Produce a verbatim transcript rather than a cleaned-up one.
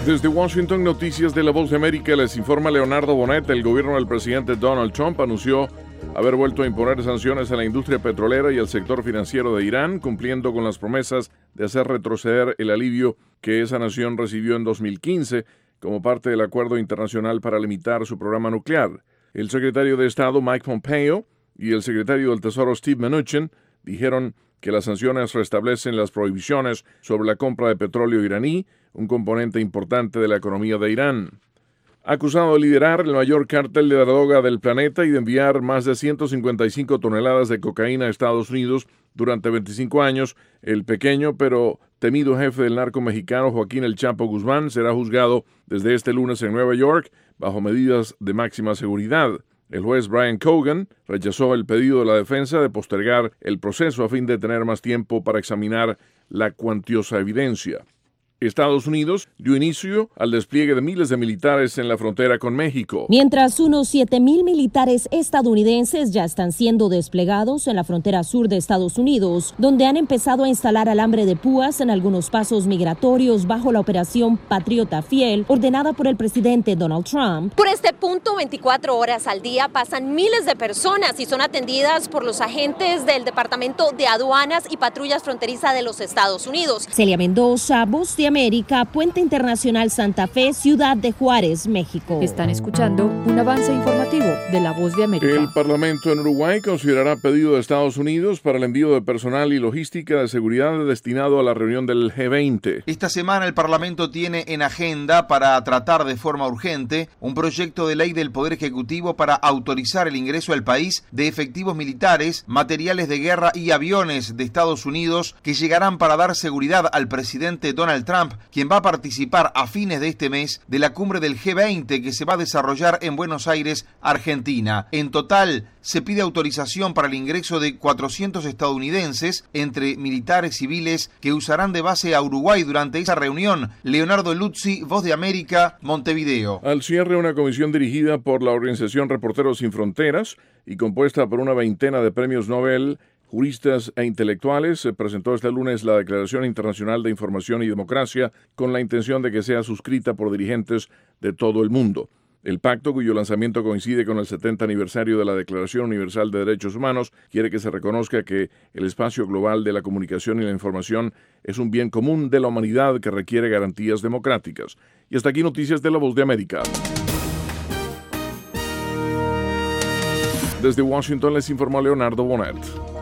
Desde Washington, Noticias de la Voz de América, les informa Leonardo Bonet. El gobierno del presidente Donald Trump anunció haber vuelto a imponer sanciones a la industria petrolera y al sector financiero de Irán, cumpliendo con las promesas de hacer retroceder el alivio que esa nación recibió en dos mil quince como parte del acuerdo internacional para limitar su programa nuclear. El secretario de Estado Mike Pompeo y el secretario del Tesoro Steve Mnuchin dijeron que las sanciones restablecen las prohibiciones sobre la compra de petróleo iraní, un componente importante de la economía de Irán. Acusado de liderar el mayor cártel de la droga del planeta y de enviar más de ciento cincuenta y cinco toneladas de cocaína a Estados Unidos durante veinticinco años, el pequeño pero temido jefe del narco mexicano Joaquín El Chapo Guzmán será juzgado desde este lunes en Nueva York bajo medidas de máxima seguridad. El juez Brian Cogan rechazó el pedido de la defensa de postergar el proceso a fin de tener más tiempo para examinar la cuantiosa evidencia. Estados Unidos dio inicio al despliegue de miles de militares en la frontera con México. Mientras unos siete mil militares estadounidenses ya están siendo desplegados en la frontera sur de Estados Unidos, donde han empezado a instalar alambre de púas en algunos pasos migratorios bajo la operación Patriota Fiel, ordenada por el presidente Donald Trump. Por este punto, veinticuatro horas al día pasan miles de personas y son atendidas por los agentes del Departamento de Aduanas y Patrullas Fronteriza de los Estados Unidos. Celia Mendoza, Voz de América, Puente Internacional Santa Fe, Ciudad de Juárez, México. Están escuchando un avance informativo de La Voz de América. El Parlamento en Uruguay considerará pedido de Estados Unidos para el envío de personal y logística de seguridad destinado a la reunión del G veinte. Esta semana el Parlamento tiene en agenda para tratar de forma urgente un proyecto de ley del Poder Ejecutivo para autorizar el ingreso al país de efectivos militares, materiales de guerra y aviones de Estados Unidos que llegarán para dar seguridad al presidente Donald Trump, quien va a participar a fines de este mes de la cumbre del G veinte que se va a desarrollar en Buenos Aires, Argentina. En total, se pide autorización para el ingreso de cuatrocientos estadounidenses, entre militares civiles, que usarán de base a Uruguay durante esa reunión. Leonardo Luzzi, Voz de América, Montevideo. Al cierre, una comisión dirigida por la organización Reporteros Sin Fronteras y compuesta por una veintena de premios Nobel, juristas e intelectuales, se presentó este lunes la Declaración Internacional de Información y Democracia con la intención de que sea suscrita por dirigentes de todo el mundo. El pacto, cuyo lanzamiento coincide con el setenta aniversario de la Declaración Universal de Derechos Humanos, quiere que se reconozca que el espacio global de la comunicación y la información es un bien común de la humanidad que requiere garantías democráticas. Y hasta aquí Noticias de la Voz de América. Desde Washington les informó Leonardo Bonet.